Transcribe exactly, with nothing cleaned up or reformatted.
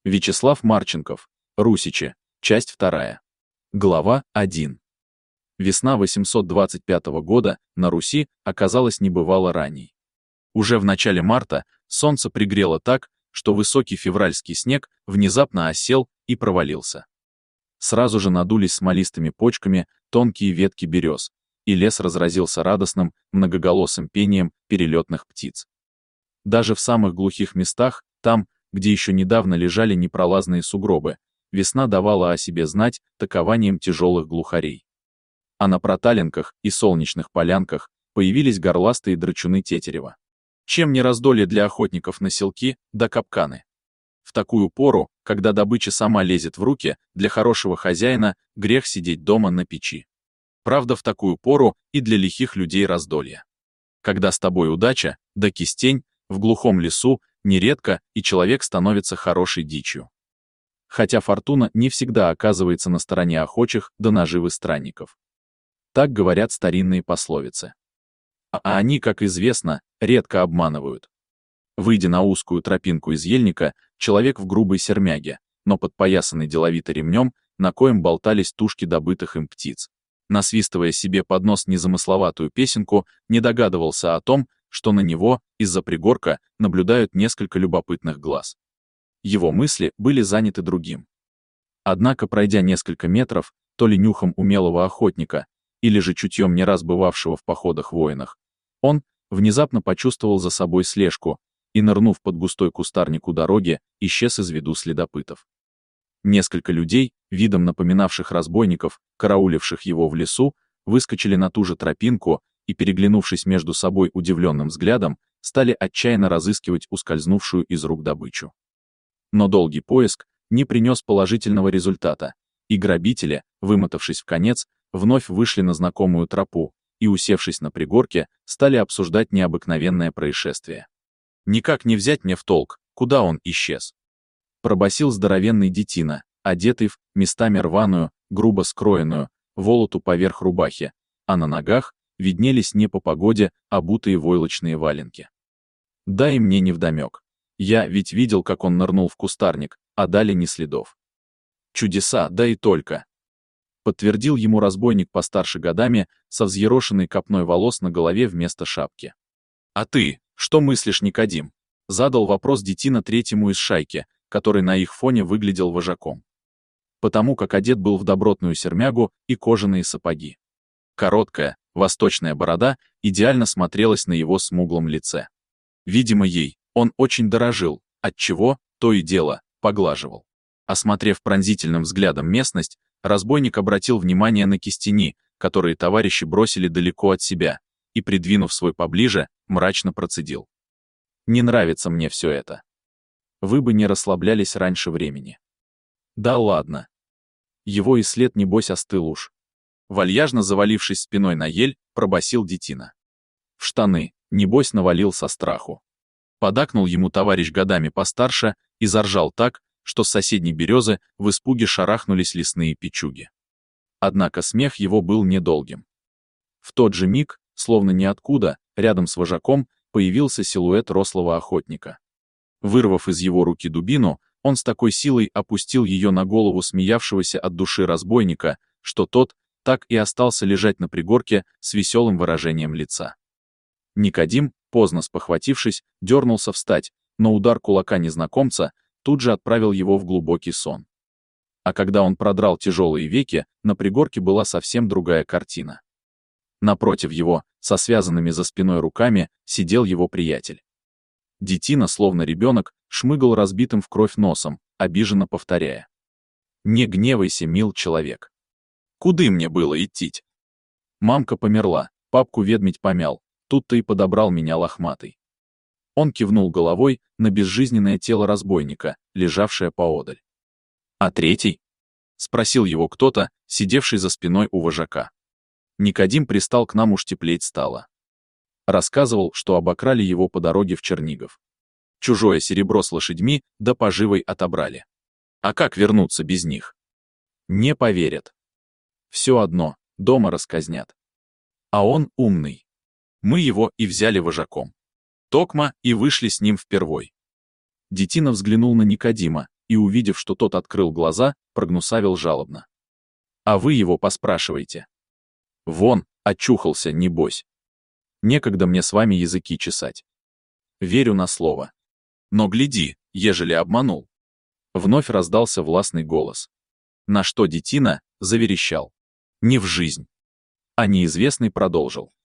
Вячеслав Марченков. Русичи. Часть вторая. Глава первая. Весна восемьсот двадцать пятого года на Руси оказалась небывало ранней. Уже в начале марта солнце пригрело так, что высокий февральский снег внезапно осел и провалился. Сразу же надулись смолистыми почками тонкие ветки берез, и лес разразился радостным, многоголосым пением перелетных птиц. Даже в самых глухих местах, там, где еще недавно лежали непролазные сугробы, весна давала о себе знать такованием тяжелых глухарей. А на проталинках и солнечных полянках появились горластые драчуны тетерева. Чем не раздолье для охотников на селки да капканы? В такую пору, когда добыча сама лезет в руки, для хорошего хозяина грех сидеть дома на печи. Правда, в такую пору и для лихих людей раздолье. Когда с тобой удача, да кистень, в глухом лесу нередко и человек становится хорошей дичью. Хотя фортуна не всегда оказывается на стороне охочих до наживы странников. Так говорят старинные пословицы. А они, как известно, редко обманывают. Выйдя на узкую тропинку из ельника, человек в грубой сермяге, но подпоясанный деловито ремнем, на коем болтались тушки добытых им птиц, насвистывая себе под нос незамысловатую песенку, не догадывался о том, что на него, из-за пригорка, наблюдают несколько любопытных глаз. Его мысли были заняты другим. Однако, пройдя несколько метров, то ли нюхом умелого охотника, или же чутьем не раз бывавшего в походах-воинах, он внезапно почувствовал за собой слежку и, нырнув под густой кустарник у дороги, исчез из виду следопытов. Несколько людей, видом напоминавших разбойников, карауливших его в лесу, выскочили на ту же тропинку и, переглянувшись между собой удивленным взглядом, стали отчаянно разыскивать ускользнувшую из рук добычу. Но долгий поиск не принес положительного результата, и грабители, вымотавшись вконец, вновь вышли на знакомую тропу и, усевшись на пригорке, стали обсуждать необыкновенное происшествие. «Никак не взять мне в толк, куда он исчез?» Пробасил здоровенный детина, одетый в местами рваную, грубо скроенную, волоту поверх рубахи, а на ногах виднелись не по погоде обутые войлочные валенки. Да и мне невдомек. Я ведь видел, как он нырнул в кустарник, а далее ни следов. Чудеса, да и только. Подтвердил ему разбойник постарше годами, со взъерошенной копной волос на голове вместо шапки. «А ты, что мыслишь, Никодим?» Задал вопрос детина третьему из шайки, который на их фоне выглядел вожаком. Потому как одет был в добротную сермягу и кожаные сапоги. Короткая, восточная борода идеально смотрелась на его смуглом лице. Видимо, ей он очень дорожил, отчего, то и дело, поглаживал. Осмотрев пронзительным взглядом местность, разбойник обратил внимание на кистени, которые товарищи бросили далеко от себя, и, придвинув свой поближе, мрачно процедил. «Не нравится мне все это. Вы бы не расслаблялись раньше времени». «Да ладно. Его и след, небось, остыл уж». Вальяжно завалившись спиной на ель, пробасил детина. В штаны, небось, навалил со страху. Подакнул ему товарищ годами постарше и заржал так, что с соседней березы в испуге шарахнулись лесные печуги. Однако смех его был недолгим. В тот же миг, словно ниоткуда, рядом с вожаком, появился силуэт рослого охотника. Вырвав из его руки дубину, он с такой силой опустил ее на голову смеявшегося от души разбойника, что тот так и остался лежать на пригорке с веселым выражением лица. Никодим, поздно спохватившись, дернулся встать, но удар кулака незнакомца тут же отправил его в глубокий сон. А когда он продрал тяжелые веки, на пригорке была совсем другая картина. Напротив его, со связанными за спиной руками, сидел его приятель. Детина, словно ребенок, шмыгал разбитым в кровь носом, обиженно повторяя: «Не гневайся, мил человек. Куды мне было идти? Мамка померла, папку ведмедь помял, тут-то и подобрал меня лохматый». Он кивнул головой на безжизненное тело разбойника, лежавшее поодаль. «А третий?» — спросил его кто-то, сидевший за спиной у вожака. Никодим пристал к нам, уж теплеть стало. Рассказывал, что обокрали его по дороге в Чернигов. Чужое серебро с лошадьми да поживой отобрали. А как вернуться без них? Не поверят. Все одно, дома расказнят. А он умный. Мы его и взяли вожаком. Токма и вышли с ним впервой. Детина взглянул на Никодима, и, увидев, что тот открыл глаза, прогнусавил жалобно. А вы его поспрашивайте. Вон, очухался, небось. Некогда мне с вами языки чесать. Верю на слово. Но гляди, ежели обманул. Вновь раздался властный голос. На что детина заверещал. Не в жизнь. А неизвестный продолжил.